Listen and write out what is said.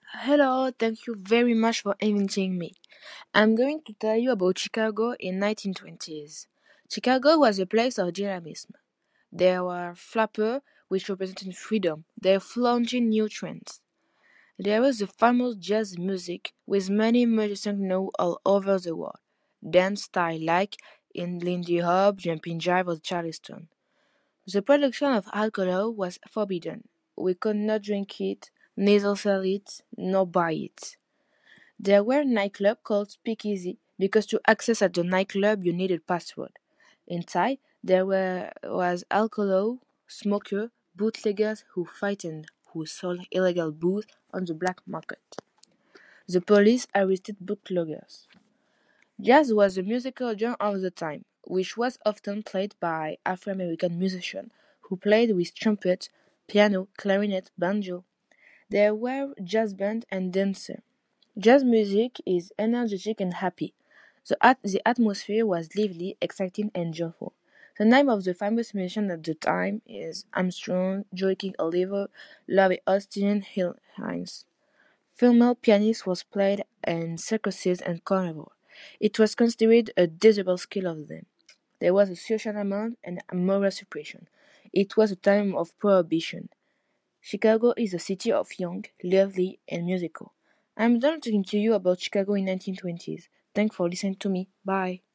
Hello, thank you very much for inviting me. I'm going to tell you about Chicago in 1920s. Chicago was a place of dynamism. There were flappers, which represented freedom. They were launching new trends. There was the famous jazz music, with many musicians known all over the world. Dance style like in Lindy Hop, Jumping Jive, or Charleston. The production of alcohol was forbidden. We could not drink it, neither sell it, nor buy it. There were nightclubs called speakeasy because to access at the nightclub you needed password. Inside was alcohol, smoker, bootleggers who frightened who sold illegal booze on the black market. The police arrested bootleggers. Jazz was the musical genre of the time, which was often played by Afro-American musicians who played with trumpet, piano, clarinet, banjo. There were jazz bands and dancers. Jazz music is energetic and happy. The atmosphere was lively, exciting, and joyful. The name of the famous musicians at the time is Armstrong, Joaquin Oliver, Larry Austin, Hill Hines. Female pianist was played in circuses and carnival. It was considered a desirable skill of them. There was a social amount and a moral suppression. It was a time of prohibition. Chicago is a city of young, lively, and musical. I'm done talking to you about Chicago in 1920s. Thanks for listening to me. Bye.